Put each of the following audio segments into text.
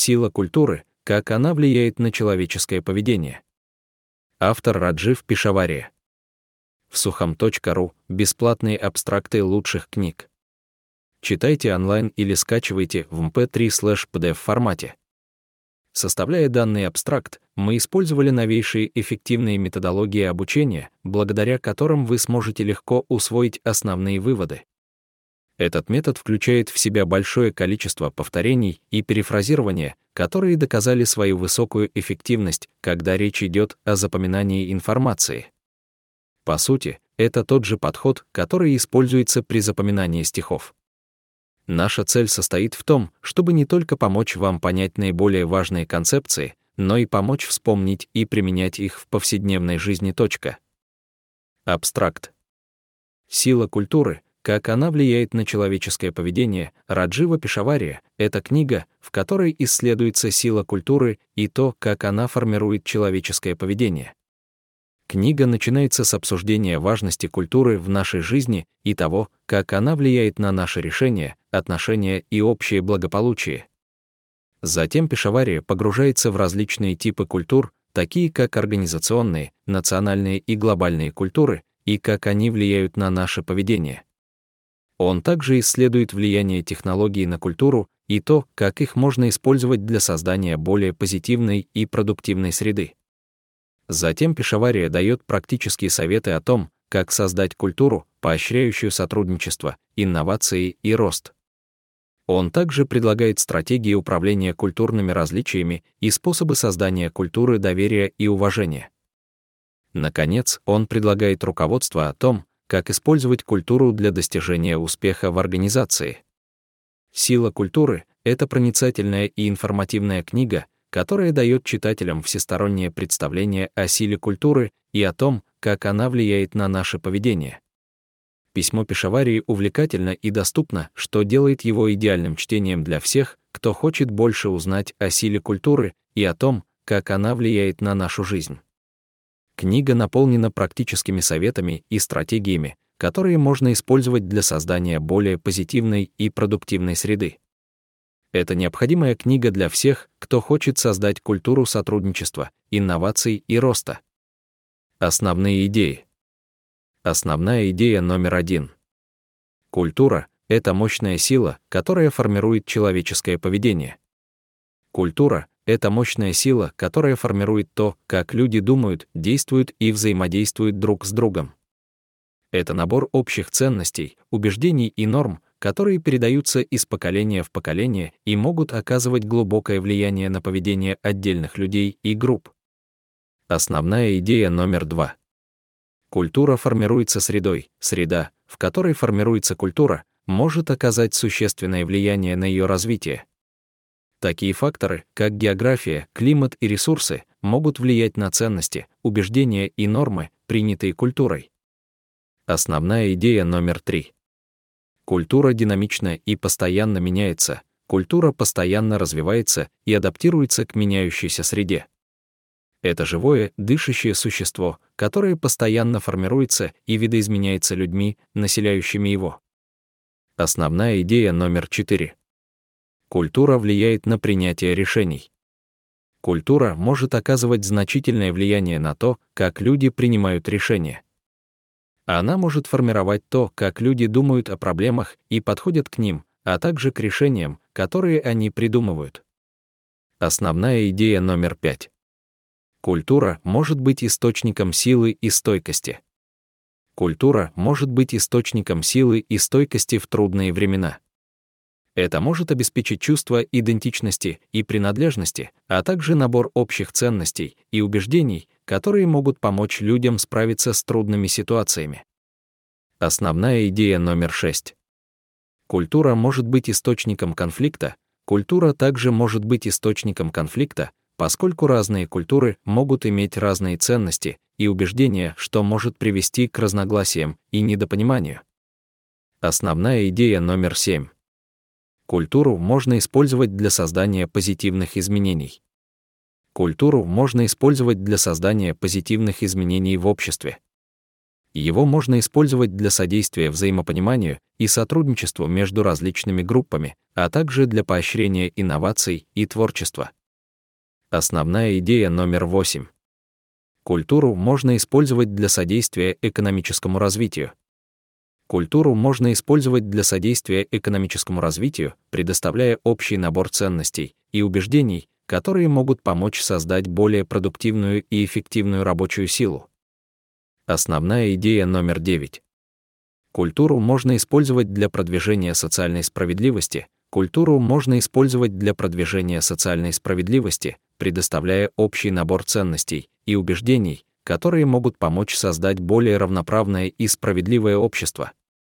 Сила культуры, как она влияет на человеческое поведение. Автор Раджив Пешавария. В Sukham.ru бесплатные абстракты лучших книг. Читайте онлайн или скачивайте в mp3/pdf формате. Составляя данный абстракт, мы использовали новейшие эффективные методологии обучения, благодаря которым вы сможете легко усвоить основные выводы. Этот метод включает в себя большое количество повторений и перефразирования, которые доказали свою высокую эффективность, когда речь идет о запоминании информации. По сути, это тот же подход, который используется при запоминании стихов. Наша цель состоит в том, чтобы не только помочь вам понять наиболее важные концепции, но и помочь вспомнить и применять их в повседневной жизни. Абстракт. Сила культуры, как она влияет на человеческое поведение, Раджива Пешавария — это книга, в которой исследуется сила культуры и то, как она формирует человеческое поведение. Книга начинается с обсуждения важности культуры в нашей жизни и того, как она влияет на наши решения, отношения и общее благополучие. Затем Пешавария погружается в различные типы культур, такие как организационные, национальные и глобальные культуры, и как они влияют на наше поведение. Он также исследует влияние технологий на культуру и то, как их можно использовать для создания более позитивной и продуктивной среды. Затем Пешавария дает практические советы о том, как создать культуру, поощряющую сотрудничество, инновации и рост. Он также предлагает стратегии управления культурными различиями и способы создания культуры доверия и уважения. Наконец, он предлагает руководство о том, как использовать культуру для достижения успеха в организации. Сила культуры — это проницательная и информативная книга, которая дает читателям всестороннее представление о силе культуры и о том, как она влияет на наше поведение. Письмо Пешаварии увлекательно и доступно, что делает его идеальным чтением для всех, кто хочет больше узнать о силе культуры и о том, как она влияет на нашу жизнь. Книга наполнена практическими советами и стратегиями, которые можно использовать для создания более позитивной и продуктивной среды. Это необходимая книга для всех, кто хочет создать культуру сотрудничества, инноваций и роста. Основные идеи. Основная идея номер 1. Культура — это мощная сила, которая формирует человеческое поведение. Культура — это мощная сила, которая формирует то, как люди думают, действуют и взаимодействуют друг с другом. Это набор общих ценностей, убеждений и норм, которые передаются из поколения в поколение и могут оказывать глубокое влияние на поведение отдельных людей и групп. Основная идея номер 2. Культура формируется средой. Среда, в которой формируется культура, может оказать существенное влияние на ее развитие. Такие факторы, как география, климат и ресурсы, могут влиять на ценности, убеждения и нормы, принятые культурой. Основная идея номер 3. Культура динамична и постоянно меняется, культура постоянно развивается и адаптируется к меняющейся среде. Это живое, дышащее существо, которое постоянно формируется и видоизменяется людьми, населяющими его. Основная идея номер 4. Культура влияет на принятие решений. Культура может оказывать значительное влияние на то, как люди принимают решения. Она может формировать то, как люди думают о проблемах и подходят к ним, а также к решениям, которые они придумывают. Основная идея номер 5. Культура может быть источником силы и стойкости. Культура может быть источником силы и стойкости в трудные времена. Это может обеспечить чувство идентичности и принадлежности, а также набор общих ценностей и убеждений, которые могут помочь людям справиться с трудными ситуациями. Основная идея номер 6. Культура может быть источником конфликта. Культура также может быть источником конфликта, поскольку разные культуры могут иметь разные ценности и убеждения, что может привести к разногласиям и недопониманию. Основная идея номер 7. Культуру можно использовать для создания позитивных изменений. Культуру можно использовать для создания позитивных изменений в обществе. Его можно использовать для содействия взаимопониманию и сотрудничеству между различными группами, а также для поощрения инноваций и творчества. Основная идея номер 8. Культуру можно использовать для содействия экономическому развитию. Культуру можно использовать для содействия экономическому развитию, предоставляя общий набор ценностей и убеждений, которые могут помочь создать более продуктивную и эффективную рабочую силу. Основная идея номер 9. Культуру можно использовать для продвижения социальной справедливости. Культуру можно использовать для продвижения социальной справедливости, предоставляя общий набор ценностей и убеждений, которые могут помочь создать более равноправное и справедливое общество.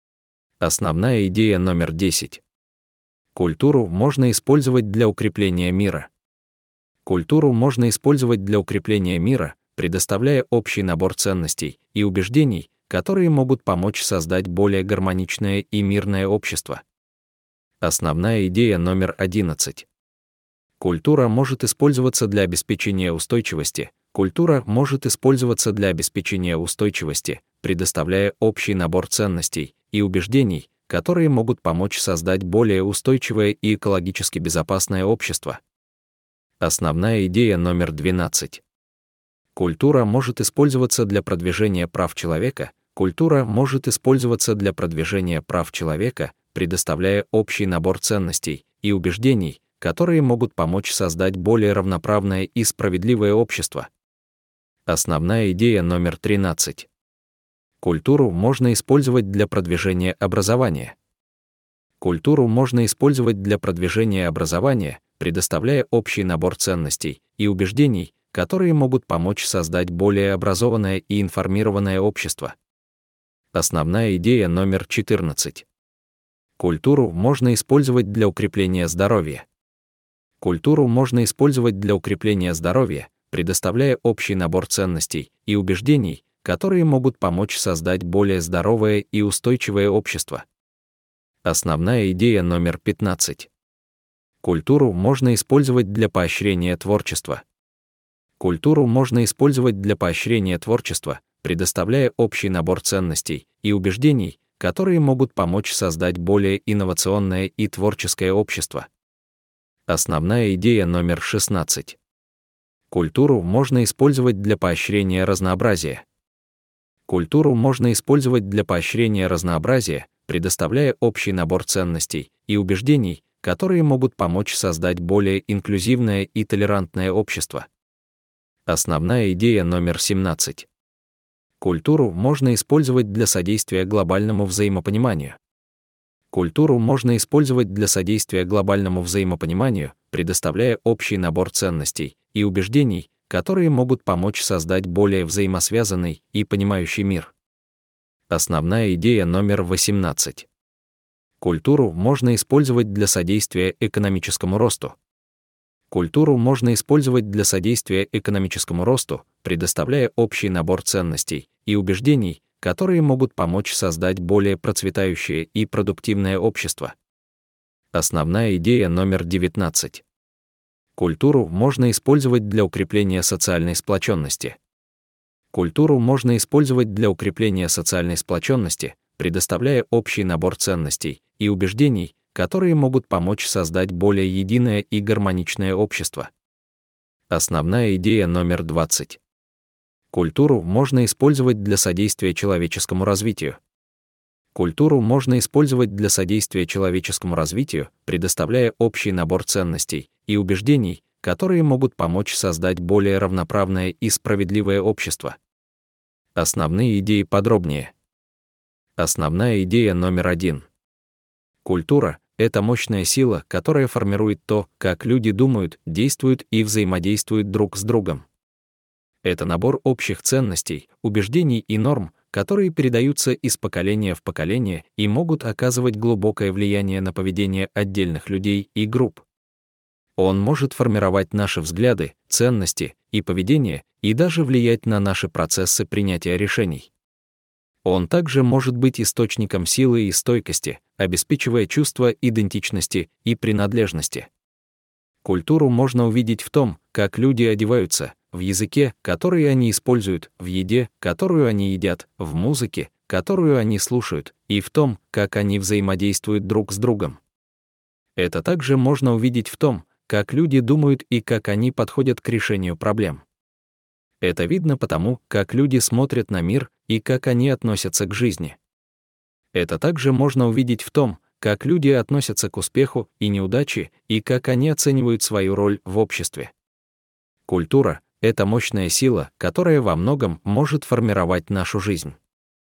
Основная идея номер 10. Культуру можно использовать для укрепления мира. Культуру можно использовать для укрепления мира, предоставляя общий набор ценностей и убеждений, которые могут помочь создать более гармоничное и мирное общество. Основная идея номер 11. Культура может использоваться для обеспечения устойчивости. Культура может использоваться для обеспечения устойчивости, предоставляя общий набор ценностей и убеждений, которые могут помочь создать более устойчивое и экологически безопасное общество. Основная идея номер 12. Культура может использоваться для продвижения прав человека. Культура может использоваться для продвижения прав человека, предоставляя общий набор ценностей и убеждений, которые могут помочь создать более равноправное и справедливое общество. Основная идея номер 13. Культуру можно использовать для продвижения образования. Культуру можно использовать для продвижения образования, предоставляя общий набор ценностей и убеждений, которые могут помочь создать более образованное и информированное общество. Основная идея номер 14. Культуру можно использовать для укрепления здоровья. Культуру можно использовать для укрепления здоровья, предоставляя общий набор ценностей и убеждений, которые могут помочь создать более здоровое и устойчивое общество. Основная идея номер 15. Культуру можно использовать для поощрения творчества. Культуру можно использовать для поощрения творчества, предоставляя общий набор ценностей и убеждений, которые могут помочь создать более инновационное и творческое общество. Основная идея номер 16. Культуру можно использовать для поощрения разнообразия. Культуру можно использовать для поощрения разнообразия, предоставляя общий набор ценностей и убеждений, которые могут помочь создать более инклюзивное и толерантное общество. Основная идея номер 17. Культуру можно использовать для содействия глобальному взаимопониманию. Культуру можно использовать для содействия глобальному взаимопониманию, предоставляя общий набор ценностей и убеждений, которые могут помочь создать более взаимосвязанный и понимающий мир. Основная идея номер 18. Культуру можно использовать для содействия экономическому росту. Культуру можно использовать для содействия экономическому росту, предоставляя общий набор ценностей и убеждений, которые могут помочь создать более процветающее и продуктивное общество. Основная идея номер 19. Культуру можно использовать для укрепления социальной сплоченности. Культуру можно использовать для укрепления социальной сплоченности, предоставляя общий набор ценностей и убеждений, которые могут помочь создать более единое и гармоничное общество. Основная идея номер 20. Культуру можно использовать для содействия человеческому развитию. Культуру можно использовать для содействия человеческому развитию, предоставляя общий набор ценностей и убеждений, которые могут помочь создать более равноправное и справедливое общество. Основные идеи подробнее. Основная идея номер 1. Культура — это мощная сила, которая формирует то, как люди думают, действуют и взаимодействуют друг с другом. Это набор общих ценностей, убеждений и норм, которые передаются из поколения в поколение и могут оказывать глубокое влияние на поведение отдельных людей и групп. Он может формировать наши взгляды, ценности и поведение, и даже влиять на наши процессы принятия решений. Он также может быть источником силы и стойкости, обеспечивая чувство идентичности и принадлежности. Культуру можно увидеть в том, как люди одеваются, в языке, который они используют, в еде, которую они едят, в музыке, которую они слушают, и в том, как они взаимодействуют друг с другом. Это также можно увидеть в том, как люди думают и как они подходят к решению проблем. Это видно потому, как люди смотрят на мир и как они относятся к жизни. Это также можно увидеть в том, как люди относятся к успеху и неудаче и как они оценивают свою роль в обществе. Культура — это мощная сила, которая во многом может формировать нашу жизнь.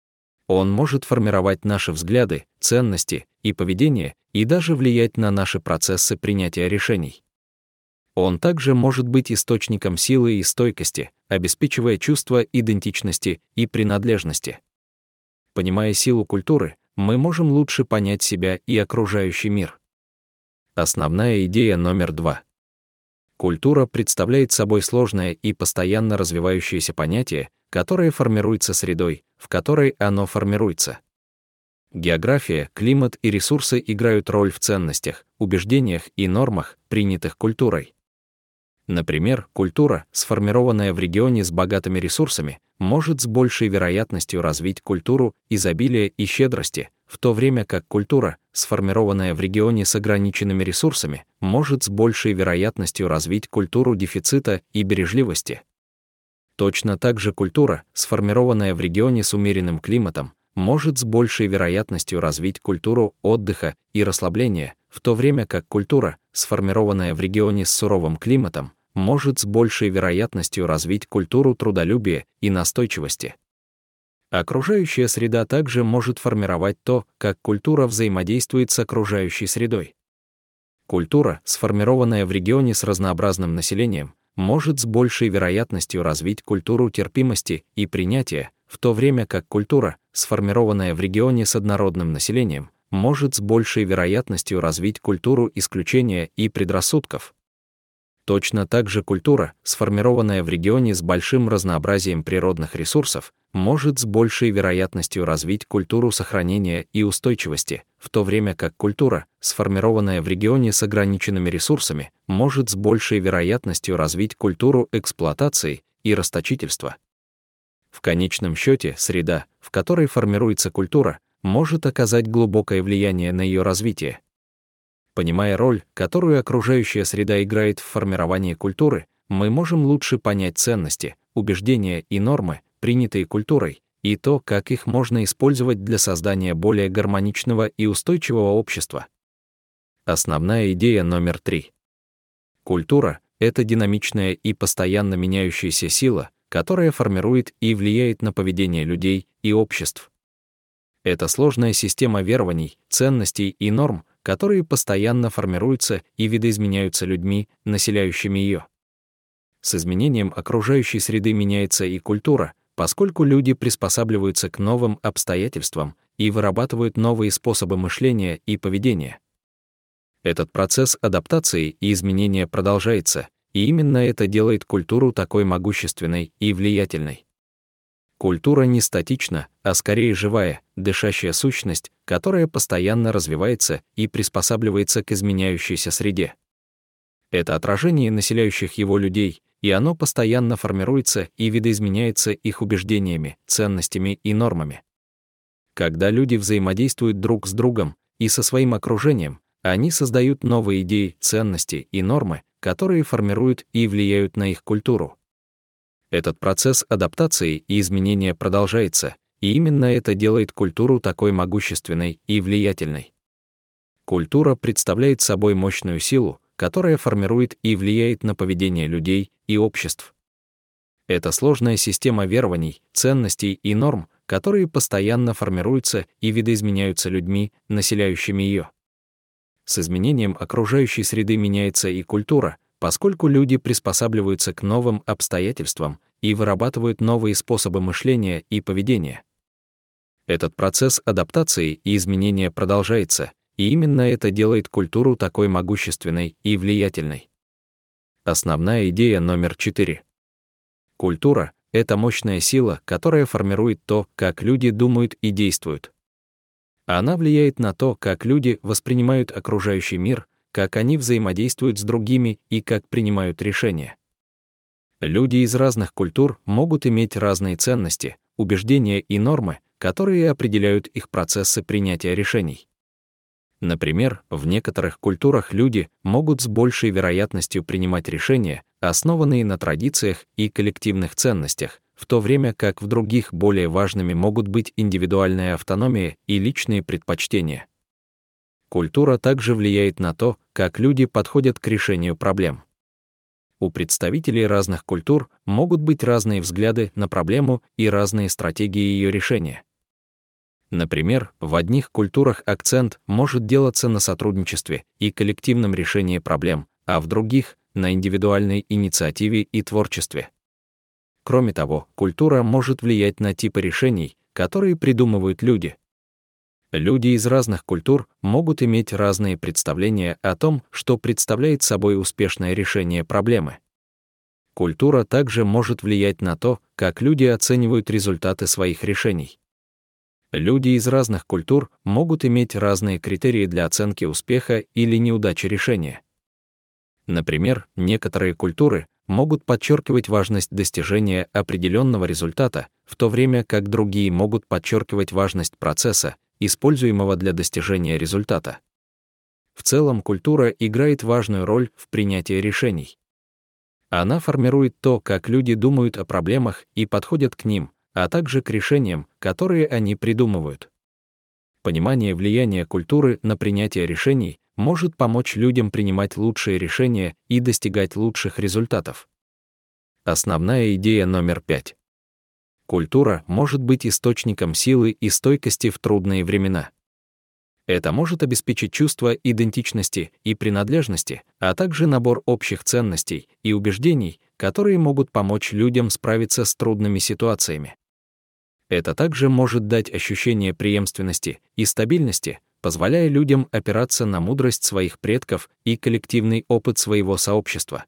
Он может формировать наши взгляды, ценности и поведение и даже влиять на наши процессы принятия решений. Он также может быть источником силы и стойкости, обеспечивая чувство идентичности и принадлежности. Понимая силу культуры, мы можем лучше понять себя и окружающий мир. Основная идея номер 2. Культура представляет собой сложное и постоянно развивающееся понятие, которое формируется средой, в которой оно формируется. География, климат и ресурсы играют роль в ценностях, убеждениях и нормах, принятых культурой. Например, культура, сформированная в регионе с богатыми ресурсами, может с большей вероятностью развить культуру изобилия и щедрости, в то время как культура, сформированная в регионе с ограниченными ресурсами, может с большей вероятностью развить культуру дефицита и бережливости. Точно так же культура, сформированная в регионе с умеренным климатом, может с большей вероятностью развить культуру отдыха и расслабления, в то время как культура, сформированная в регионе с суровым климатом, может с большей вероятностью развить культуру трудолюбия и настойчивости. Окружающая среда также может формировать то, как культура взаимодействует с окружающей средой. Культура, сформированная в регионе с разнообразным населением, может с большей вероятностью развить культуру терпимости и принятия, в то время как культура, сформированная в регионе с однородным населением, может с большей вероятностью развить культуру исключения и предрассудков. Точно так же культура, сформированная в регионе с большим разнообразием природных ресурсов, может с большей вероятностью развить культуру сохранения и устойчивости, в то время как культура, сформированная в регионе с ограниченными ресурсами, может с большей вероятностью развить культуру эксплуатации и расточительства. В конечном счете, среда, в которой формируется культура, может оказать глубокое влияние на ее развитие. Понимая роль, которую окружающая среда играет в формировании культуры, мы можем лучше понять ценности, убеждения и нормы, принятые культурой, и то, как их можно использовать для создания более гармоничного и устойчивого общества. Основная идея номер 3. Культура — это динамичная и постоянно меняющаяся сила, которая формирует и влияет на поведение людей и обществ. Это сложная система верований, ценностей и норм, которые постоянно формируются и видоизменяются людьми, населяющими ее. С изменением окружающей среды меняется и культура, поскольку люди приспосабливаются к новым обстоятельствам и вырабатывают новые способы мышления и поведения. Этот процесс адаптации и изменения продолжается, и именно это делает культуру такой могущественной и влиятельной. Культура не статична, а скорее живая, дышащая сущность, которая постоянно развивается и приспосабливается к изменяющейся среде. Это отражение населяющих его людей, и оно постоянно формируется и видоизменяется их убеждениями, ценностями и нормами. Когда люди взаимодействуют друг с другом и со своим окружением, они создают новые идеи, ценности и нормы, которые формируют и влияют на их культуру. Этот процесс адаптации и изменения продолжается, и именно это делает культуру такой могущественной и влиятельной. Культура представляет собой мощную силу, которая формирует и влияет на поведение людей и обществ. Это сложная система верований, ценностей и норм, которые постоянно формируются и видоизменяются людьми, населяющими ее. С изменением окружающей среды меняется и культура, поскольку люди приспосабливаются к новым обстоятельствам и вырабатывают новые способы мышления и поведения. Этот процесс адаптации и изменения продолжается, и именно это делает культуру такой могущественной и влиятельной. Основная идея номер 4. Культура — это мощная сила, которая формирует то, как люди думают и действуют. Она влияет на то, как люди воспринимают окружающий мир, как они взаимодействуют с другими и как принимают решения. Люди из разных культур могут иметь разные ценности, убеждения и нормы, которые определяют их процессы принятия решений. Например, в некоторых культурах люди могут с большей вероятностью принимать решения, основанные на традициях и коллективных ценностях, в то время как в других более важными могут быть индивидуальная автономия и личные предпочтения. Культура также влияет на то, как люди подходят к решению проблем. У представителей разных культур могут быть разные взгляды на проблему и разные стратегии ее решения. Например, в одних культурах акцент может делаться на сотрудничестве и коллективном решении проблем, а в других — на индивидуальной инициативе и творчестве. Кроме того, культура может влиять на типы решений, которые придумывают люди. Люди из разных культур могут иметь разные представления о том, что представляет собой успешное решение проблемы. Культура также может влиять на то, как люди оценивают результаты своих решений. Люди из разных культур могут иметь разные критерии для оценки успеха или неудачи решения. Например, некоторые культуры могут подчеркивать важность достижения определенного результата, в то время как другие могут подчеркивать важность процесса, используемого для достижения результата. В целом, культура играет важную роль в принятии решений. Она формирует то, как люди думают о проблемах и подходят к ним, а также к решениям, которые они придумывают. Понимание влияния культуры на принятие решений может помочь людям принимать лучшие решения и достигать лучших результатов. Основная идея номер 5. Культура может быть источником силы и стойкости в трудные времена. Это может обеспечить чувство идентичности и принадлежности, а также набор общих ценностей и убеждений, которые могут помочь людям справиться с трудными ситуациями. Это также может дать ощущение преемственности и стабильности, позволяя людям опираться на мудрость своих предков и коллективный опыт своего сообщества.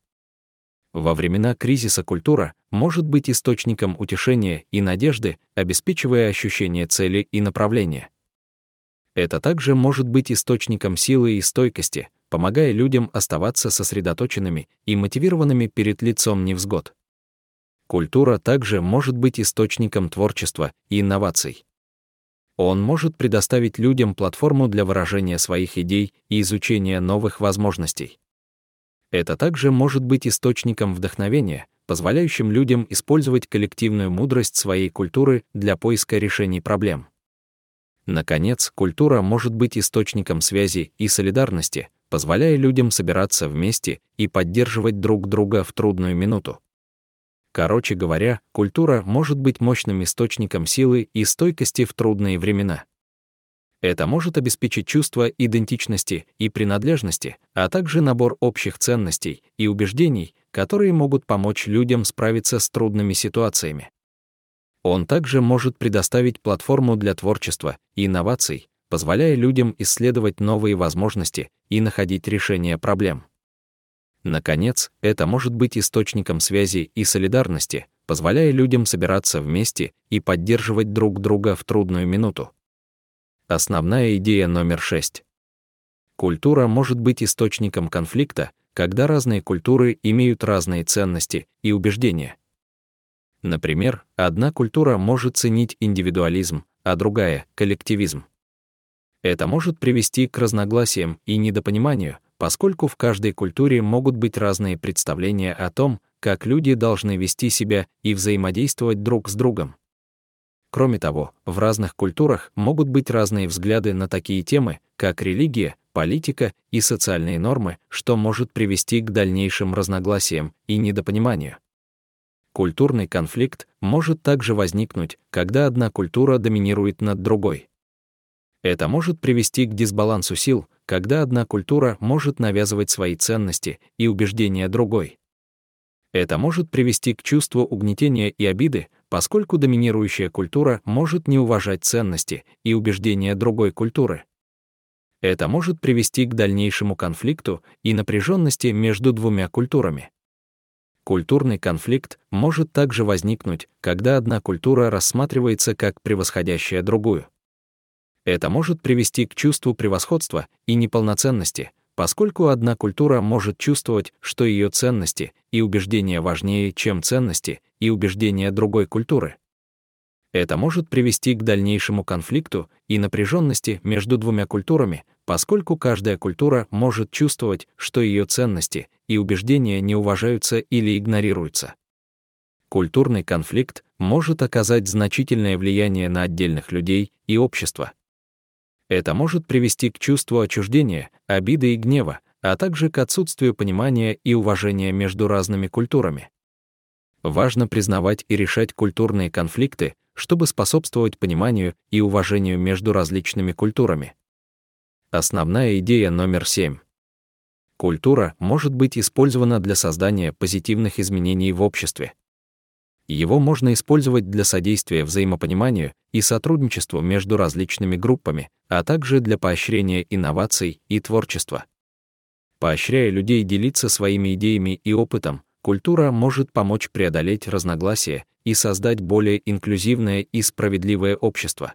Во времена кризиса культура может быть источником утешения и надежды, обеспечивая ощущение цели и направления. Это также может быть источником силы и стойкости, помогая людям оставаться сосредоточенными и мотивированными перед лицом невзгод. Культура также может быть источником творчества и инноваций. Он может предоставить людям платформу для выражения своих идей и изучения новых возможностей. Это также может быть источником вдохновения, позволяющим людям использовать коллективную мудрость своей культуры для поиска решений проблем. Наконец, культура может быть источником связи и солидарности, позволяя людям собираться вместе и поддерживать друг друга в трудную минуту. Короче говоря, культура может быть мощным источником силы и стойкости в трудные времена. Это может обеспечить чувство идентичности и принадлежности, а также набор общих ценностей и убеждений, которые могут помочь людям справиться с трудными ситуациями. Он также может предоставить платформу для творчества и инноваций, позволяя людям исследовать новые возможности и находить решения проблем. Наконец, это может быть источником связи и солидарности, позволяя людям собираться вместе и поддерживать друг друга в трудную минуту. Основная идея номер 6. Культура может быть источником конфликта, когда разные культуры имеют разные ценности и убеждения. Например, одна культура может ценить индивидуализм, а другая — коллективизм. Это может привести к разногласиям и недопониманию, поскольку в каждой культуре могут быть разные представления о том, как люди должны вести себя и взаимодействовать друг с другом. Кроме того, в разных культурах могут быть разные взгляды на такие темы, как религия, политика и социальные нормы, что может привести к дальнейшим разногласиям и недопониманию. Культурный конфликт может также возникнуть, когда одна культура доминирует над другой. Это может привести к дисбалансу сил, когда одна культура может навязывать свои ценности и убеждения другой. Это может привести к чувству угнетения и обиды, поскольку доминирующая культура может не уважать ценности и убеждения другой культуры. Это может привести к дальнейшему конфликту и напряженности между двумя культурами. Культурный конфликт может также возникнуть, когда одна культура рассматривается как превосходящая другую. Это может привести к чувству превосходства и неполноценности, поскольку одна культура может чувствовать, что ее ценности и убеждения важнее, чем ценности и убеждения другой культуры. Это может привести к дальнейшему конфликту и напряженности между двумя культурами, поскольку каждая культура может чувствовать, что ее ценности и убеждения не уважаются или игнорируются. Культурный конфликт может оказать значительное влияние на отдельных людей и общество. Это может привести к чувству отчуждения, обиды и гнева, а также к отсутствию понимания и уважения между разными культурами. Важно признавать и решать культурные конфликты, чтобы способствовать пониманию и уважению между различными культурами. Основная идея номер 7. Культура может быть использована для создания позитивных изменений в обществе. Его можно использовать для содействия взаимопониманию и сотрудничеству между различными группами, а также для поощрения инноваций и творчества. Поощряя людей делиться своими идеями и опытом, культура может помочь преодолеть разногласия и создать более инклюзивное и справедливое общество.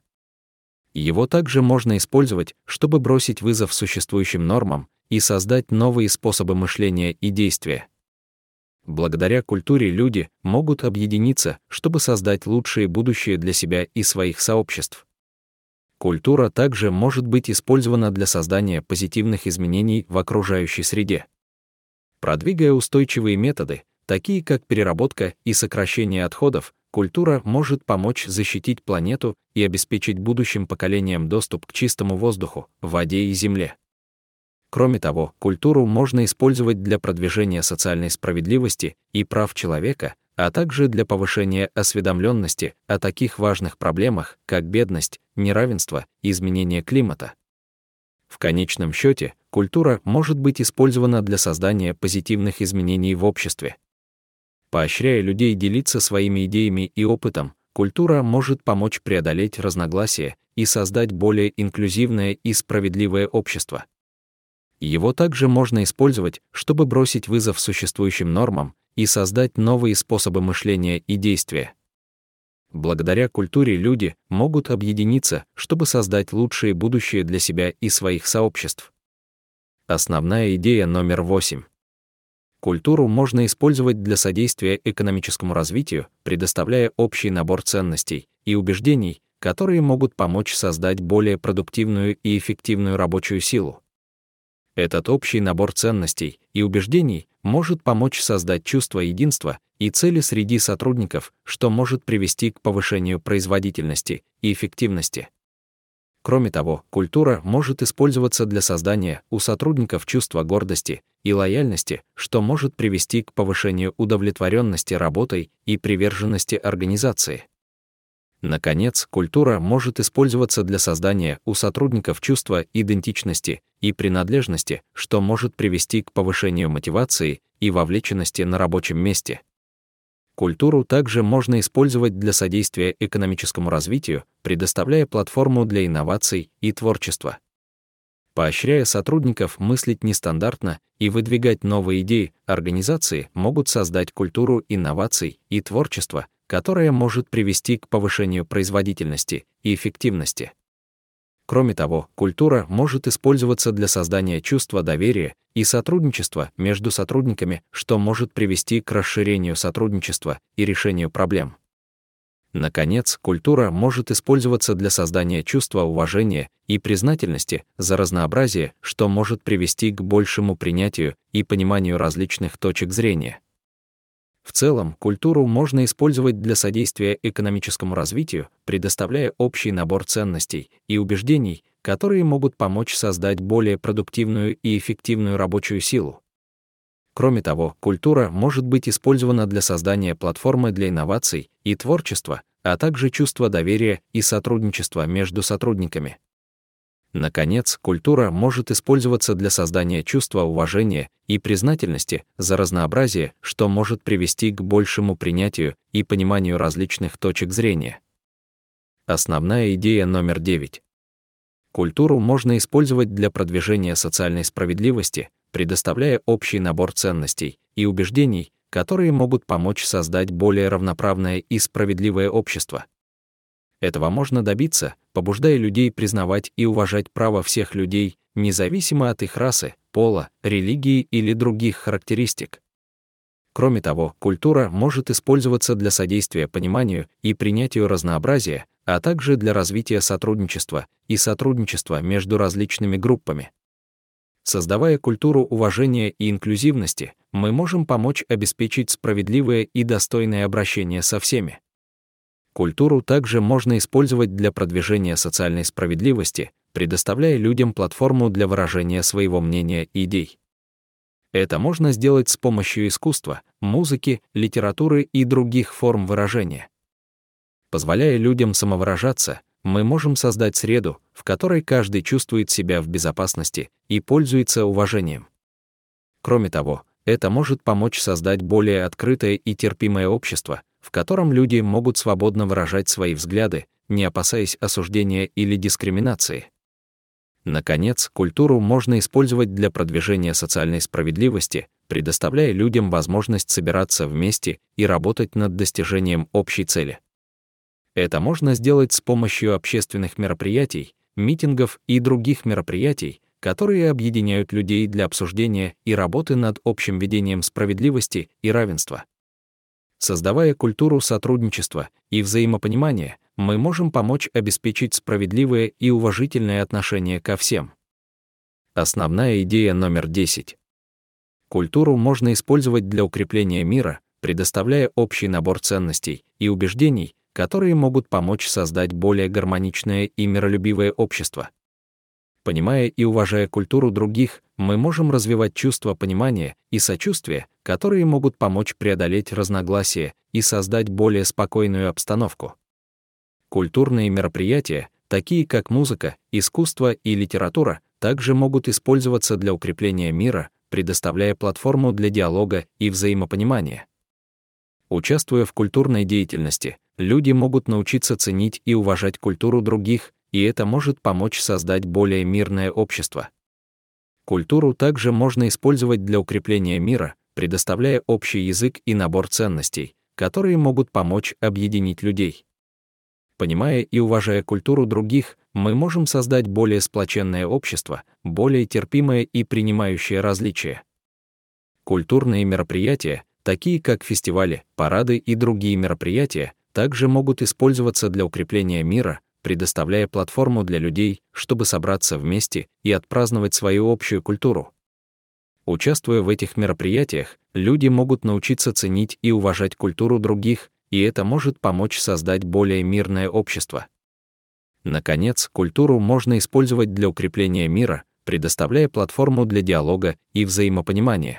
Его также можно использовать, чтобы бросить вызов существующим нормам и создать новые способы мышления и действия. Благодаря культуре люди могут объединиться, чтобы создать лучшее будущее для себя и своих сообществ. Культура также может быть использована для создания позитивных изменений в окружающей среде. Продвигая устойчивые методы, такие как переработка и сокращение отходов, культура может помочь защитить планету и обеспечить будущим поколениям доступ к чистому воздуху, воде и земле. Кроме того, культуру можно использовать для продвижения социальной справедливости и прав человека, а также для повышения осведомленности о таких важных проблемах, как бедность, неравенство и изменение климата. В конечном счете, культура может быть использована для создания позитивных изменений в обществе. Поощряя людей делиться своими идеями и опытом, культура может помочь преодолеть разногласия и создать более инклюзивное и справедливое общество. Его также можно использовать, чтобы бросить вызов существующим нормам и создать новые способы мышления и действия. Благодаря культуре люди могут объединиться, чтобы создать лучшее будущее для себя и своих сообществ. Основная идея номер 8. Культуру можно использовать для содействия экономическому развитию, предоставляя общий набор ценностей и убеждений, которые могут помочь создать более продуктивную и эффективную рабочую силу. Этот общий набор ценностей и убеждений может помочь создать чувство единства и цели среди сотрудников, что может привести к повышению производительности и эффективности. Кроме того, культура может использоваться для создания у сотрудников чувства гордости и лояльности, что может привести к повышению удовлетворенности работой и приверженности организации. Наконец, культура может использоваться для создания у сотрудников чувства идентичности и принадлежности, что может привести к повышению мотивации и вовлеченности на рабочем месте. Культуру также можно использовать для содействия экономическому развитию, предоставляя платформу для инноваций и творчества. Поощряя сотрудников мыслить нестандартно и выдвигать новые идеи, организации могут создать культуру инноваций и творчества, которая может привести к повышению производительности и эффективности. Кроме того, культура может использоваться для создания чувства доверия и сотрудничества между сотрудниками, что может привести к расширению сотрудничества и решению проблем. Наконец, культура может использоваться для создания чувства уважения и признательности за разнообразие, что может привести к большему принятию и пониманию различных точек зрения. В целом, культуру можно использовать для содействия экономическому развитию, предоставляя общий набор ценностей и убеждений, которые могут помочь создать более продуктивную и эффективную рабочую силу. Кроме того, культура может быть использована для создания платформы для инноваций и творчества, а также чувства доверия и сотрудничества между сотрудниками. Наконец, культура может использоваться для создания чувства уважения и признательности за разнообразие, что может привести к большему принятию и пониманию различных точек зрения. Основная идея номер 9. Культуру можно использовать для продвижения социальной справедливости, предоставляя общий набор ценностей и убеждений, которые могут помочь создать более равноправное и справедливое общество. Этого можно добиться, побуждая людей признавать и уважать право всех людей, независимо от их расы, пола, религии или других характеристик. Кроме того, культура может использоваться для содействия пониманию и принятию разнообразия, а также для развития сотрудничества и сотрудничества между различными группами. Создавая культуру уважения и инклюзивности, мы можем помочь обеспечить справедливое и достойное обращение со всеми. Культуру также можно использовать для продвижения социальной справедливости, предоставляя людям платформу для выражения своего мнения и идей. Это можно сделать с помощью искусства, музыки, литературы и других форм выражения. Позволяя людям самовыражаться, мы можем создать среду, в которой каждый чувствует себя в безопасности и пользуется уважением. Кроме того, это может помочь создать более открытое и терпимое общество, в котором люди могут свободно выражать свои взгляды, не опасаясь осуждения или дискриминации. Наконец, культуру можно использовать для продвижения социальной справедливости, предоставляя людям возможность собираться вместе и работать над достижением общей цели. Это можно сделать с помощью общественных мероприятий, митингов и других мероприятий, которые объединяют людей для обсуждения и работы над общим видением справедливости и равенства. Создавая культуру сотрудничества и взаимопонимания, мы можем помочь обеспечить справедливое и уважительное отношение ко всем. Основная идея номер 10. Культуру можно использовать для укрепления мира, предоставляя общий набор ценностей и убеждений, которые могут помочь создать более гармоничное и миролюбивое общество. Понимая и уважая культуру других, мы можем развивать чувство понимания и сочувствия, которые могут помочь преодолеть разногласия и создать более спокойную обстановку. Культурные мероприятия, такие как музыка, искусство и литература, также могут использоваться для укрепления мира, предоставляя платформу для диалога и взаимопонимания. Участвуя в культурной деятельности, люди могут научиться ценить и уважать культуру других, и это может помочь создать более мирное общество. Культуру также можно использовать для укрепления мира, предоставляя общий язык и набор ценностей, которые могут помочь объединить людей. Понимая и уважая культуру других, мы можем создать более сплоченное общество, более терпимое и принимающее различия. Культурные мероприятия, такие как фестивали, парады и другие мероприятия, также могут использоваться для укрепления мира, предоставляя платформу для людей, чтобы собраться вместе и отпраздновать свою общую культуру. Участвуя в этих мероприятиях, люди могут научиться ценить и уважать культуру других, и это может помочь создать более мирное общество. Наконец, культуру можно использовать для укрепления мира, предоставляя платформу для диалога и взаимопонимания.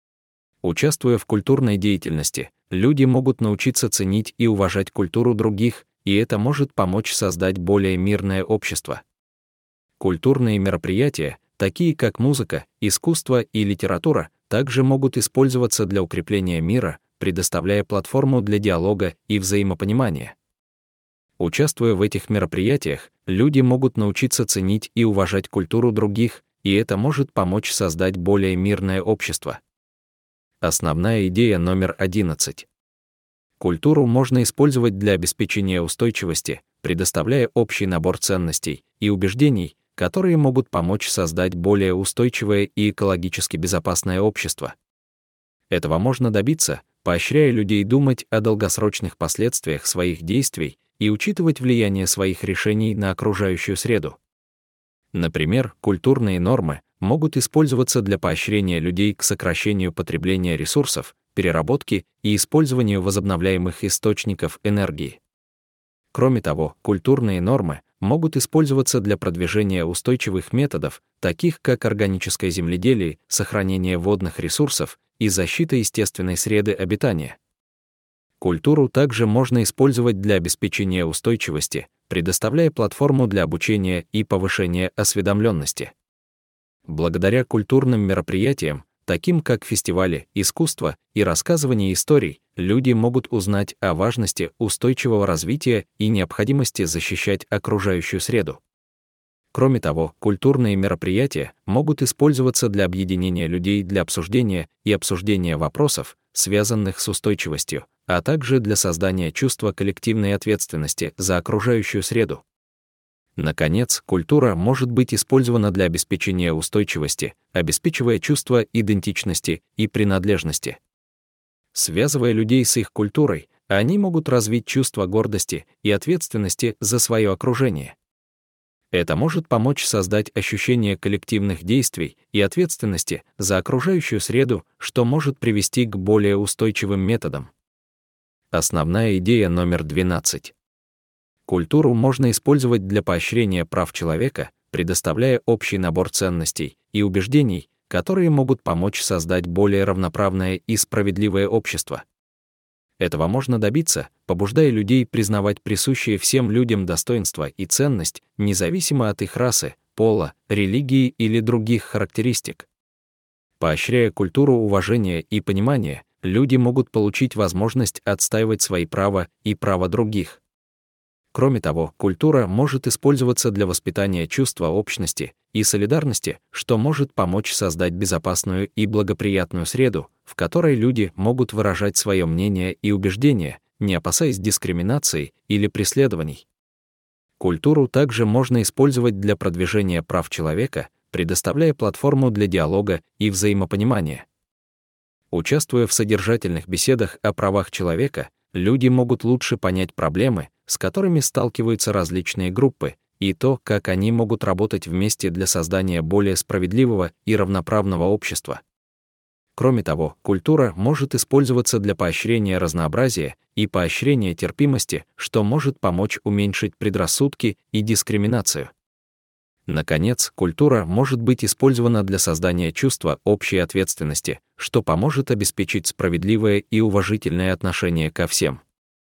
Участвуя в культурной деятельности, люди могут научиться ценить и уважать культуру других, и это может помочь создать более мирное общество. Культурные мероприятия, такие как музыка, искусство и литература, также могут использоваться для укрепления мира, предоставляя платформу для диалога и взаимопонимания. Участвуя в этих мероприятиях, люди могут научиться ценить и уважать культуру других, и это может помочь создать более мирное общество. Основная идея номер 11. Культуру можно использовать для обеспечения устойчивости, предоставляя общий набор ценностей и убеждений, которые могут помочь создать более устойчивое и экологически безопасное общество. Этого можно добиться, поощряя людей думать о долгосрочных последствиях своих действий и учитывать влияние своих решений на окружающую среду. Например, культурные нормы могут использоваться для поощрения людей к сокращению потребления ресурсов, переработке и использованию возобновляемых источников энергии. Кроме того, культурные нормы могут использоваться для продвижения устойчивых методов, таких как органическое земледелие, сохранение водных ресурсов и защита естественной среды обитания. Культуру также можно использовать для обеспечения устойчивости, предоставляя платформу для обучения и повышения осведомленности. Благодаря культурным мероприятиям, таким как фестивали, искусство и рассказывание историй, люди могут узнать о важности устойчивого развития и необходимости защищать окружающую среду. Кроме того, культурные мероприятия могут использоваться для объединения людей для обсуждения и обсуждения вопросов, связанных с устойчивостью, а также для создания чувства коллективной ответственности за окружающую среду. Наконец, культура может быть использована для обеспечения устойчивости, обеспечивая чувство идентичности и принадлежности. Связывая людей с их культурой, они могут развить чувство гордости и ответственности за свое окружение. Это может помочь создать ощущение коллективных действий и ответственности за окружающую среду, что может привести к более устойчивым методам. Основная идея номер 12. Культуру можно использовать для поощрения прав человека, предоставляя общий набор ценностей и убеждений, которые могут помочь создать более равноправное и справедливое общество. Этого можно добиться, побуждая людей признавать присущие всем людям достоинство и ценность, независимо от их расы, пола, религии или других характеристик. Поощряя культуру уважения и понимания, люди могут получить возможность отстаивать свои права и права других. Кроме того, культура может использоваться для воспитания чувства общности и солидарности, что может помочь создать безопасную и благоприятную среду, в которой люди могут выражать свое мнение и убеждения, не опасаясь дискриминации или преследований. Культуру также можно использовать для продвижения прав человека, предоставляя платформу для диалога и взаимопонимания. Участвуя в содержательных беседах о правах человека, люди могут лучше понять проблемы, с которыми сталкиваются различные группы, и то, как они могут работать вместе для создания более справедливого и равноправного общества. Кроме того, культура может использоваться для поощрения разнообразия и поощрения терпимости, что может помочь уменьшить предрассудки и дискриминацию. Наконец, культура может быть использована для создания чувства общей ответственности, что поможет обеспечить справедливое и уважительное отношение ко всем.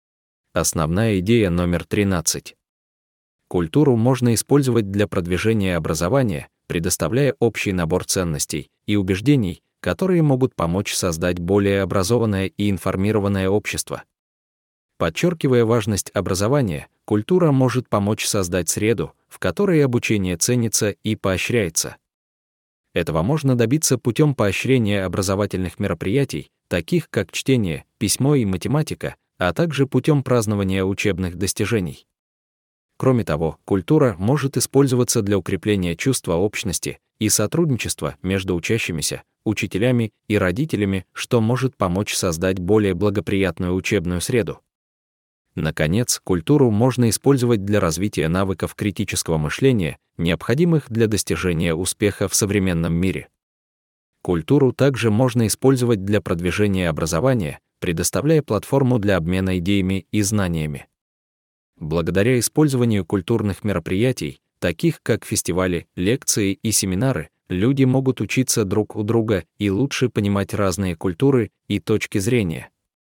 Основная идея номер 13. Культуру можно использовать для продвижения образования, предоставляя общий набор ценностей и убеждений, которые могут помочь создать более образованное и информированное общество. Подчеркивая важность образования, культура может помочь создать среду, в которой обучение ценится и поощряется. Этого можно добиться путем поощрения образовательных мероприятий, таких как чтение, письмо и математика, а также путем празднования учебных достижений. Кроме того, культура может использоваться для укрепления чувства общности и сотрудничества между учащимися, учителями и родителями, что может помочь создать более благоприятную учебную среду. Наконец, культуру можно использовать для развития навыков критического мышления, необходимых для достижения успеха в современном мире. Культуру также можно использовать для продвижения образования, предоставляя платформу для обмена идеями и знаниями. Благодаря использованию культурных мероприятий, таких как фестивали, лекции и семинары, люди могут учиться друг у друга и лучше понимать разные культуры и точки зрения.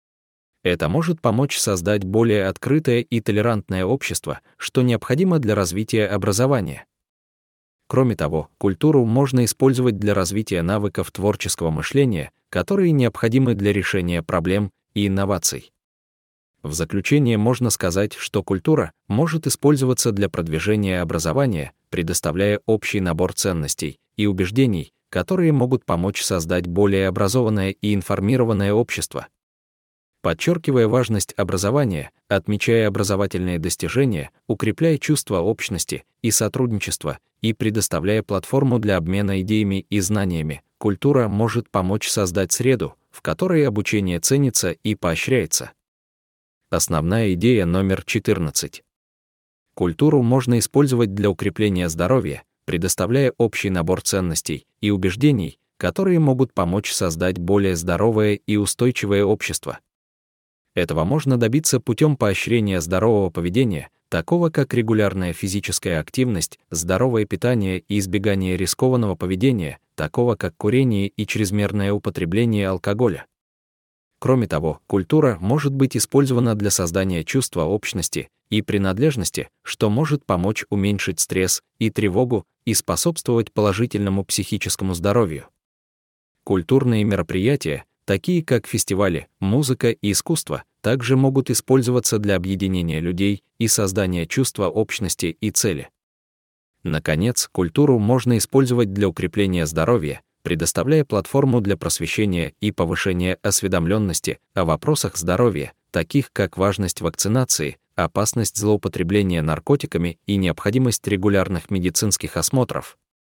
Это может помочь создать более открытое и толерантное общество, что необходимо для развития образования. Кроме того, культуру можно использовать для развития навыков творческого мышления, которые необходимы для решения проблем и инноваций. В заключение можно сказать, что культура может использоваться для продвижения образования, предоставляя общий набор ценностей и убеждений, которые могут помочь создать более образованное и информированное общество. Подчеркивая важность образования, отмечая образовательные достижения, укрепляя чувство общности и сотрудничества и предоставляя платформу для обмена идеями и знаниями, культура может помочь создать среду, в которой обучение ценится и поощряется. Основная идея номер 14. Культуру можно использовать для укрепления здоровья, предоставляя общий набор ценностей и убеждений, которые могут помочь создать более здоровое и устойчивое общество. Этого можно добиться путем поощрения здорового поведения, такого как регулярная физическая активность, здоровое питание и избегание рискованного поведения, такого как курение и чрезмерное употребление алкоголя. Кроме того, культура может быть использована для создания чувства общности и принадлежности, что может помочь уменьшить стресс и тревогу и способствовать положительному психическому здоровью. Культурные мероприятия, такие как фестивали, музыка и искусство, также могут использоваться для объединения людей и создания чувства общности и цели. Наконец, культуру можно использовать для укрепления здоровья, предоставляя платформу для просвещения и повышения осведомленности о вопросах здоровья, таких как важность вакцинации, опасность злоупотребления наркотиками и необходимость регулярных медицинских осмотров.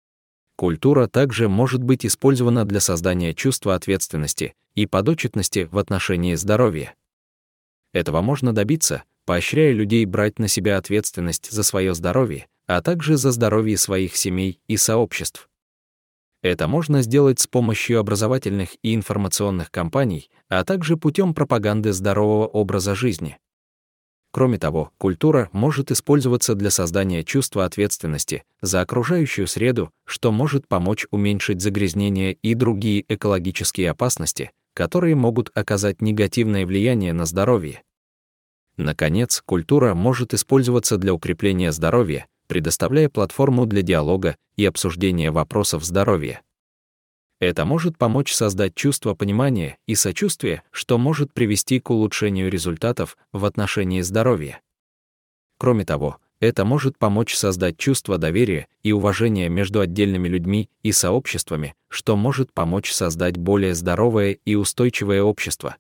Культура также может быть использована для создания чувства ответственности и подотчетности в отношении здоровья. Этого можно добиться, поощряя людей брать на себя ответственность за свое здоровье, а также за здоровье своих семей и сообществ. Это можно сделать с помощью образовательных и информационных кампаний, а также путем пропаганды здорового образа жизни. Кроме того, культура может использоваться для создания чувства ответственности за окружающую среду, что может помочь уменьшить загрязнение и другие экологические опасности, которые могут оказать негативное влияние на здоровье. Наконец, культура может использоваться для укрепления здоровья, предоставляя платформу для диалога и обсуждения вопросов здоровья. Это может помочь создать чувство понимания и сочувствия, что может привести к улучшению результатов в отношении здоровья. Кроме того, это может помочь создать чувство доверия и уважения между отдельными людьми и сообществами, что может помочь создать более здоровое и устойчивое общество.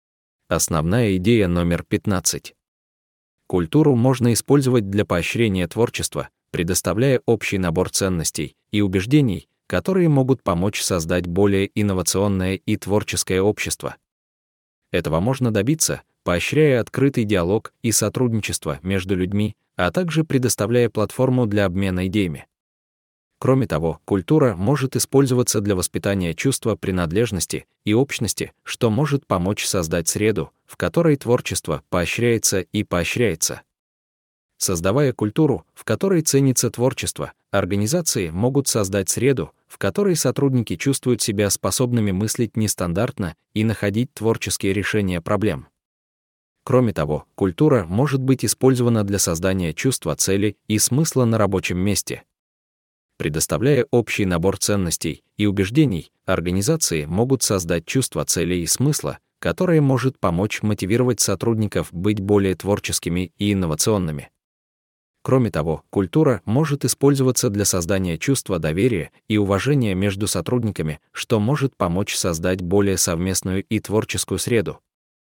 Основная идея номер 15. Культуру можно использовать для поощрения творчества, предоставляя общий набор ценностей и убеждений, которые могут помочь создать более инновационное и творческое общество. Этого можно добиться, поощряя открытый диалог и сотрудничество между людьми, а также предоставляя платформу для обмена идеями. Кроме того, культура может использоваться для воспитания чувства принадлежности и общности, что может помочь создать среду, в которой творчество поощряется и поощряется. Создавая культуру, в которой ценится творчество, организации могут создать среду, в которой сотрудники чувствуют себя способными мыслить нестандартно и находить творческие решения проблем. Кроме того, культура может быть использована для создания чувства цели и смысла на рабочем месте. Предоставляя общий набор ценностей и убеждений, организации могут создать чувство цели и смысла, которое может помочь мотивировать сотрудников быть более творческими и инновационными. Кроме того, культура может использоваться для создания чувства доверия и уважения между сотрудниками, что может помочь создать более совместную и творческую среду.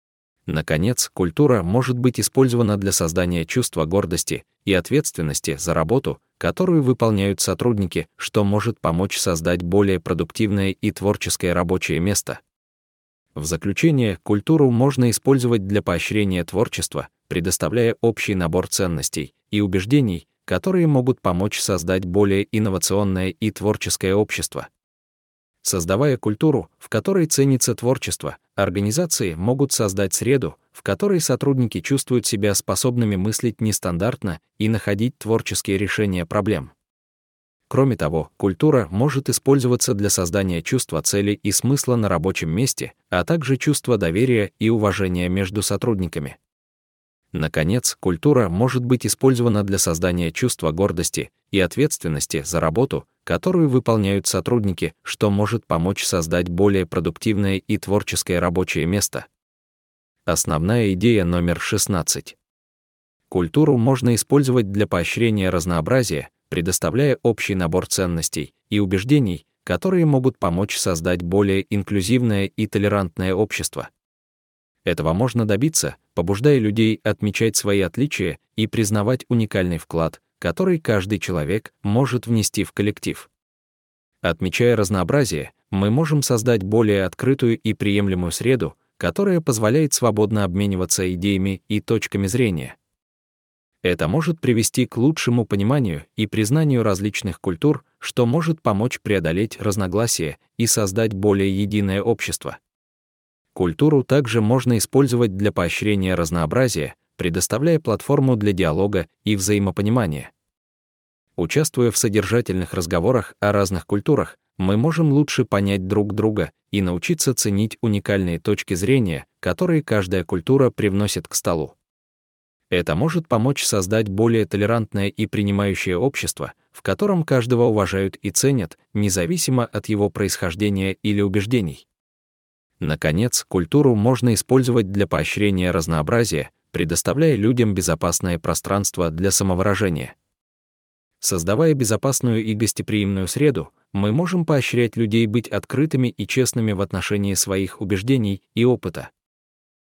Наконец, культура может быть использована для создания чувства гордости и ответственности за работу, которую выполняют сотрудники, что может помочь создать более продуктивное и творческое рабочее место. В заключение, культуру можно использовать для поощрения творчества, предоставляя общий набор ценностей и убеждений, которые могут помочь создать более инновационное и творческое общество. Создавая культуру, в которой ценится творчество, организации могут создать среду, в которой сотрудники чувствуют себя способными мыслить нестандартно и находить творческие решения проблем. Кроме того, культура может использоваться для создания чувства цели и смысла на рабочем месте, а также чувства доверия и уважения между сотрудниками. Наконец, культура может быть использована для создания чувства гордости и ответственности за работу, которую выполняют сотрудники, что может помочь создать более продуктивное и творческое рабочее место. Основная идея номер 16. Культуру можно использовать для поощрения разнообразия, предоставляя общий набор ценностей и убеждений, которые могут помочь создать более инклюзивное и толерантное общество. Этого можно добиться, побуждая людей отмечать свои отличия и признавать уникальный вклад, который каждый человек может внести в коллектив. Отмечая разнообразие, мы можем создать более открытую и приемлемую среду, которая позволяет свободно обмениваться идеями и точками зрения. Это может привести к лучшему пониманию и признанию различных культур, что может помочь преодолеть разногласия и создать более единое общество. Культуру также можно использовать для поощрения разнообразия, предоставляя платформу для диалога и взаимопонимания. Участвуя в содержательных разговорах о разных культурах, мы можем лучше понять друг друга и научиться ценить уникальные точки зрения, которые каждая культура привносит к столу. Это может помочь создать более толерантное и принимающее общество, в котором каждого уважают и ценят, независимо от его происхождения или убеждений. Наконец, культуру можно использовать для поощрения разнообразия, предоставляя людям безопасное пространство для самовыражения. Создавая безопасную и гостеприимную среду, мы можем поощрять людей быть открытыми и честными в отношении своих убеждений и опыта.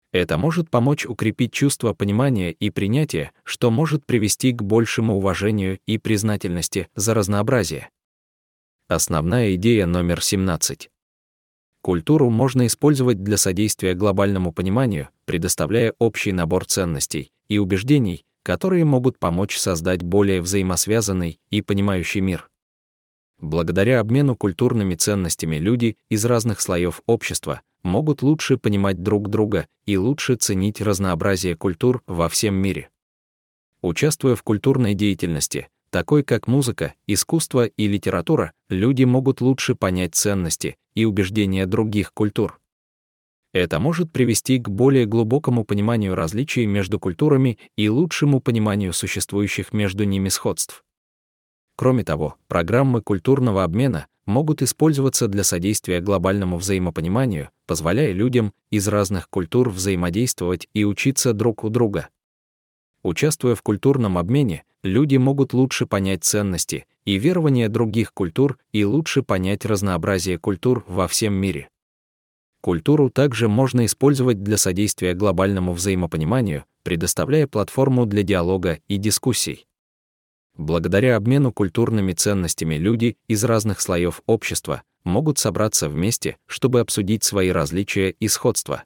Это может помочь укрепить чувство понимания и принятия, что может привести к большему уважению и признательности за разнообразие. Основная идея номер 17. Культуру можно использовать для содействия глобальному пониманию, предоставляя общий набор ценностей и убеждений, которые могут помочь создать более взаимосвязанный и понимающий мир. Благодаря обмену культурными ценностями люди из разных слоев общества могут лучше понимать друг друга и лучше ценить разнообразие культур во всем мире. Участвуя в культурной деятельности, такой как музыка, искусство и литература, люди могут лучше понять ценности и убеждения других культур. Это может привести к более глубокому пониманию различий между культурами и лучшему пониманию существующих между ними сходств. Кроме того, программы культурного обмена могут использоваться для содействия глобальному взаимопониманию, позволяя людям из разных культур взаимодействовать и учиться друг у друга. Участвуя в культурном обмене, люди могут лучше понять ценности и верования других культур и лучше понять разнообразие культур во всем мире. Культуру также можно использовать для содействия глобальному взаимопониманию, предоставляя платформу для диалога и дискуссий. Благодаря обмену культурными ценностями люди из разных слоев общества могут собраться вместе, чтобы обсудить свои различия и сходства.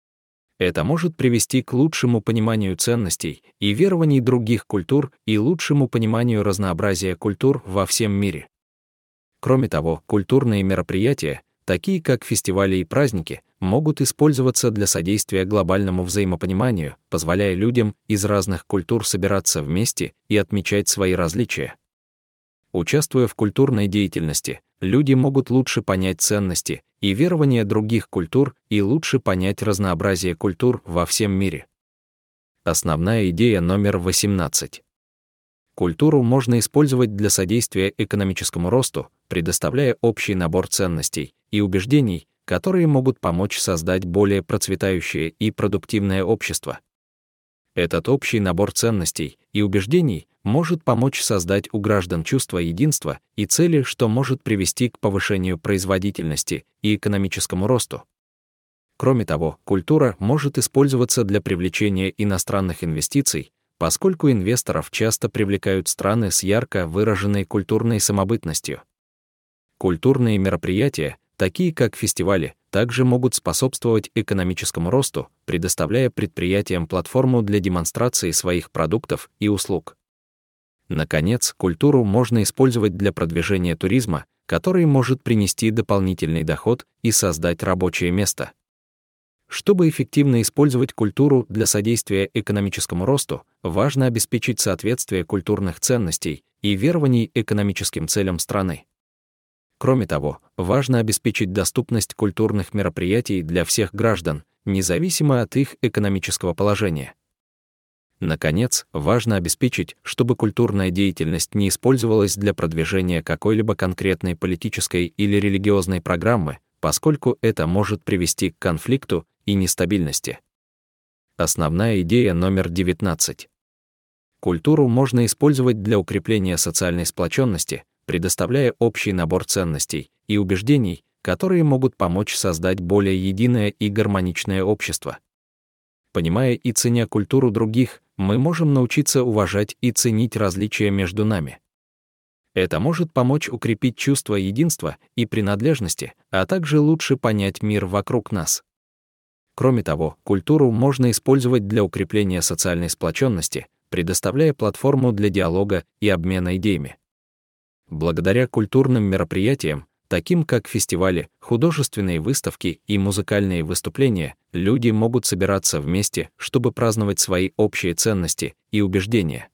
Это может привести к лучшему пониманию ценностей и верований других культур и лучшему пониманию разнообразия культур во всем мире. Кроме того, культурные мероприятия, такие как фестивали и праздники, могут использоваться для содействия глобальному взаимопониманию, позволяя людям из разных культур собираться вместе и отмечать свои различия. Участвуя в культурной деятельности, люди могут лучше понять ценности и верования других культур и лучше понять разнообразие культур во всем мире. Основная идея номер 18. Культуру можно использовать для содействия экономическому росту, предоставляя общий набор ценностей и убеждений, которые могут помочь создать более процветающее и продуктивное общество. Этот общий набор ценностей и убеждений может помочь создать у граждан чувство единства и цели, что может привести к повышению производительности и экономическому росту. Кроме того, культура может использоваться для привлечения иностранных инвестиций, поскольку инвесторов часто привлекают страны с ярко выраженной культурной самобытностью. Культурные мероприятия, такие как фестивали, также могут способствовать экономическому росту, предоставляя предприятиям платформу для демонстрации своих продуктов и услуг. Наконец, культуру можно использовать для продвижения туризма, который может принести дополнительный доход и создать рабочее место. Чтобы эффективно использовать культуру для содействия экономическому росту, важно обеспечить соответствие культурных ценностей и верований экономическим целям страны. Кроме того, важно обеспечить доступность культурных мероприятий для всех граждан, независимо от их экономического положения. Наконец, важно обеспечить, чтобы культурная деятельность не использовалась для продвижения какой-либо конкретной политической или религиозной программы, поскольку это может привести к конфликту и нестабильности. Основная идея номер 19. Культуру можно использовать для укрепления социальной сплоченности, предоставляя общий набор ценностей и убеждений, которые могут помочь создать более единое и гармоничное общество. Понимая и ценя культуру других, мы можем научиться уважать и ценить различия между нами. Это может помочь укрепить чувство единства и принадлежности, а также лучше понять мир вокруг нас. Кроме того, культуру можно использовать для укрепления социальной сплоченности, предоставляя платформу для диалога и обмена идеями. Благодаря культурным мероприятиям, таким как фестивали, художественные выставки и музыкальные выступления, люди могут собираться вместе, чтобы праздновать свои общие ценности и убеждения.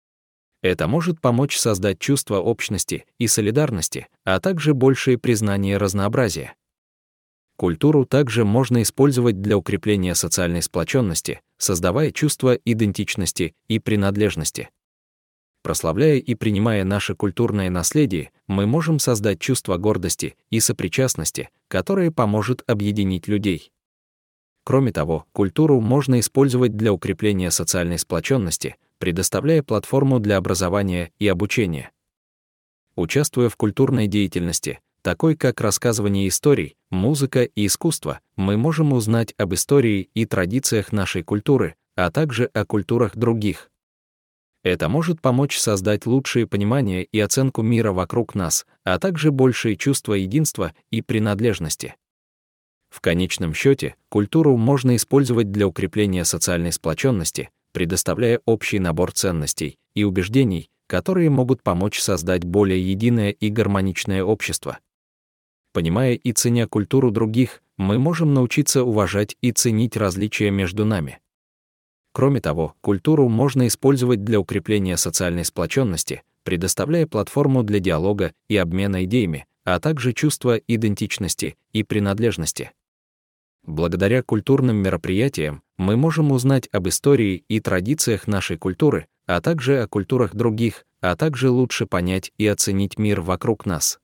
Это может помочь создать чувство общности и солидарности, а также большее признание разнообразия. Культуру также можно использовать для укрепления социальной сплоченности, создавая чувство идентичности и принадлежности. Прославляя и принимая наше культурное наследие, мы можем создать чувство гордости и сопричастности, которое поможет объединить людей. Кроме того, культуру можно использовать для укрепления социальной сплоченности, предоставляя платформу для образования и обучения. Участвуя в культурной деятельности, такой как рассказывание историй, музыка и искусство, мы можем узнать об истории и традициях нашей культуры, а также о культурах других. Это может помочь создать лучшее понимание и оценку мира вокруг нас, а также большее чувство единства и принадлежности. В конечном счете, культуру можно использовать для укрепления социальной сплоченности, предоставляя общий набор ценностей и убеждений, которые могут помочь создать более единое и гармоничное общество. Понимая и ценя культуру других, мы можем научиться уважать и ценить различия между нами. Кроме того, культуру можно использовать для укрепления социальной сплоченности, предоставляя платформу для диалога и обмена идеями, а также чувства идентичности и принадлежности. Благодаря культурным мероприятиям мы можем узнать об истории и традициях нашей культуры, а также о культурах других, а также лучше понять и оценить мир вокруг нас.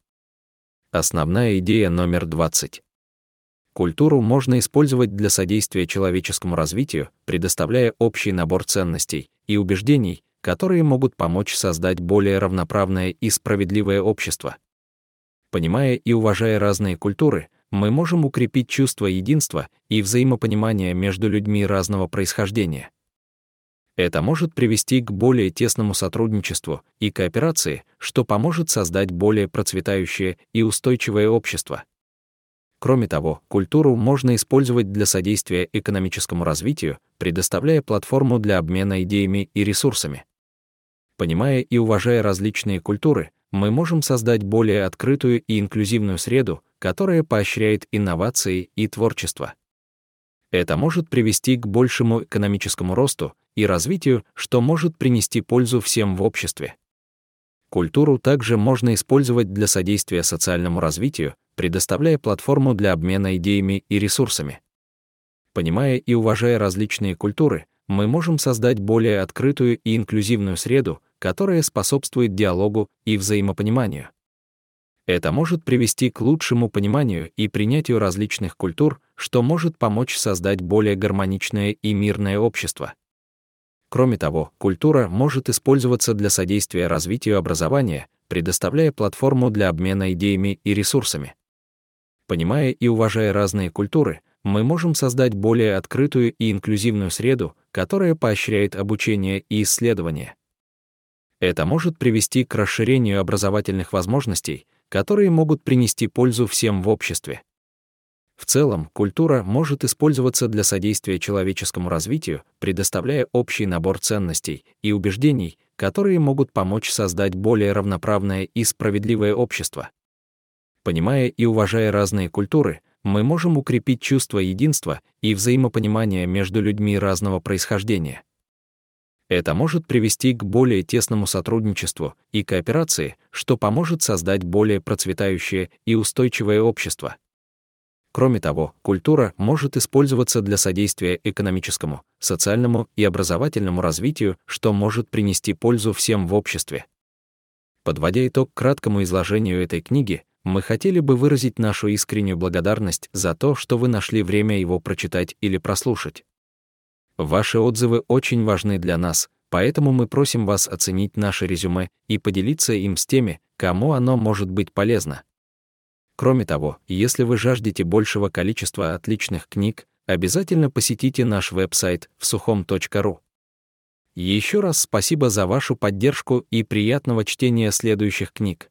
Основная идея номер 20. Культуру можно использовать для содействия человеческому развитию, предоставляя общий набор ценностей и убеждений, которые могут помочь создать более равноправное и справедливое общество. Понимая и уважая разные культуры, мы можем укрепить чувство единства и взаимопонимания между людьми разного происхождения. Это может привести к более тесному сотрудничеству и кооперации, что поможет создать более процветающее и устойчивое общество. Кроме того, культуру можно использовать для содействия экономическому развитию, предоставляя платформу для обмена идеями и ресурсами. Понимая и уважая различные культуры, мы можем создать более открытую и инклюзивную среду, которая поощряет инновации и творчество. Это может привести к большему экономическому росту и развитию, что может принести пользу всем в обществе. Культуру также можно использовать для содействия социальному развитию, предоставляя платформу для обмена идеями и ресурсами. Понимая и уважая различные культуры, мы можем создать более открытую и инклюзивную среду, которая способствует диалогу и взаимопониманию. Это может привести к лучшему пониманию и принятию различных культур, что может помочь создать более гармоничное и мирное общество. Кроме того, культура может использоваться для содействия развитию образования, предоставляя платформу для обмена идеями и ресурсами. Понимая и уважая разные культуры, мы можем создать более открытую и инклюзивную среду, которая поощряет обучение и исследования. Это может привести к расширению образовательных возможностей, которые могут принести пользу всем в обществе. В целом, культура может использоваться для содействия человеческому развитию, предоставляя общий набор ценностей и убеждений, которые могут помочь создать более равноправное и справедливое общество. Понимая и уважая разные культуры, мы можем укрепить чувство единства и взаимопонимания между людьми разного происхождения. Это может привести к более тесному сотрудничеству и кооперации, что поможет создать более процветающее и устойчивое общество. Кроме того, культура может использоваться для содействия экономическому, социальному и образовательному развитию, что может принести пользу всем в обществе. Подводя итог краткому изложению этой книги, мы хотели бы выразить нашу искреннюю благодарность за то, что вы нашли время его прочитать или прослушать. Ваши отзывы очень важны для нас, поэтому мы просим вас оценить наше резюме и поделиться им с теми, кому оно может быть полезно. Кроме того, если вы жаждете большего количества отличных книг, обязательно посетите наш веб-сайт всухом.ру. Еще раз спасибо за вашу поддержку и приятного чтения следующих книг.